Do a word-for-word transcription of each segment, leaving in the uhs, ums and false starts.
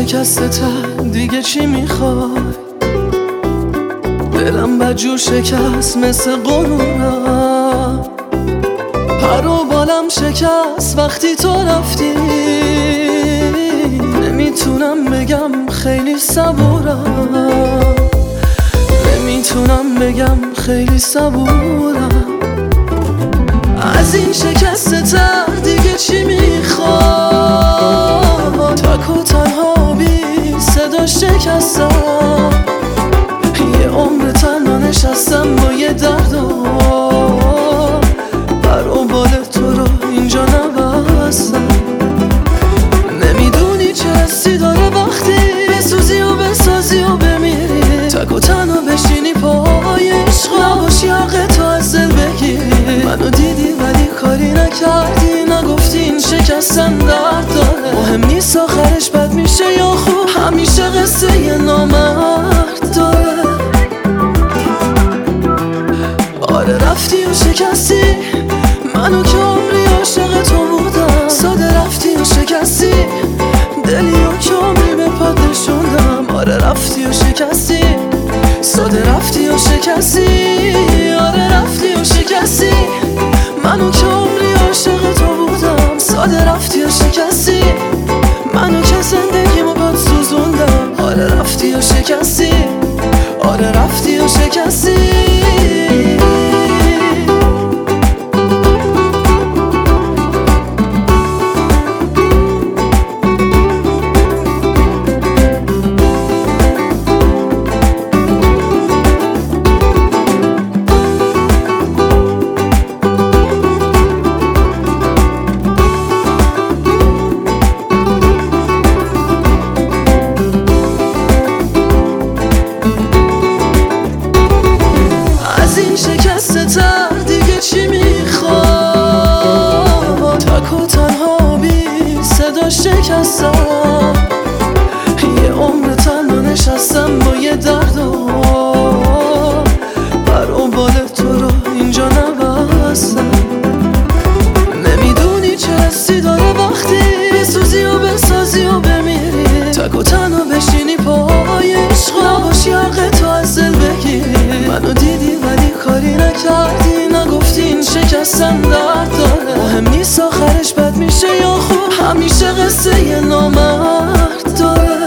شکسته تر دیگه چی میخوای؟ دلم بدجور شکست مثل قرونم، پر و بالم شکست وقتی تو رفتی. نمیتونم بگم خیلی صبورم، نمیتونم بگم خیلی صبورم. از این شکسته تر دیگه چی میخوام؟ تک و تنها بی صدا شکستم، یه عمر تنها نشستم با یه درد و بر و بال تو رو اینجا نبستم. نمیدونی چه حسی داره وقتی بسوزی و بسازی و بمیری، تک و تنها بشینی پای عشق، نباشی حق تو از دل بگیری. منو دیدی ولی کاری نکردی، نگفتی این شکستن درد داره. مهم نیست آخرش بد میشه یا خوب، همیشه قصه یه نامرد داره. آره رفتی و شکستی منو که عمری عاشق تو بودم. ساده رفتی و شکستی دلی و که عمری به پات نشوندم. آره رفتی و شکستی، ساده رفتی و شکستی. آره رفتی و شکستی منو که عمری عاشق تو بودم. ساده رفتی و شکستی منو که زندگیمو باد سوزوندم. آره رفتی و شکستی، آره رفتی و شکستی. شکسته تر دیگه چی میخوام؟ تک و تنها بی صدا شکستم، یه عمر تنها نشستم با یه درد و بر و بال تو رو اینجا نبستم. نمیدونی چه حسی داره وقتی بسوزی و بسازی و بمیری، تک و تنها بشینی پای عشق، نباشی حق تو از دل بگیری. منو دیدی ولی کاری نکردی، نگفتی این شکستن درد داره. مهم نیست آخرش بد میشه یا خوب، همیشه قصه یه نامرد داره.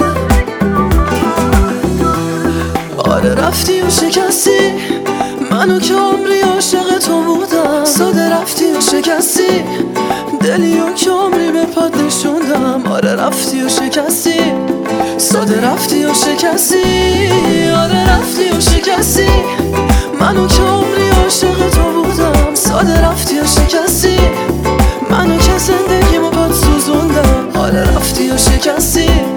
آره رفتی و شکستی منو که عمری عاشق تو بودم. ساده رفتی و شکستی دلی و که عمری به پات نشوندم. آره رفتی و شکستی، ساده رفتی و شکستی. آره رفتی و شکستی منو که عمری عاشق تو بودم. ساده رفتی و شکستی منو که زندگیمو باد سوزوندم. آره رفتی و شکستی.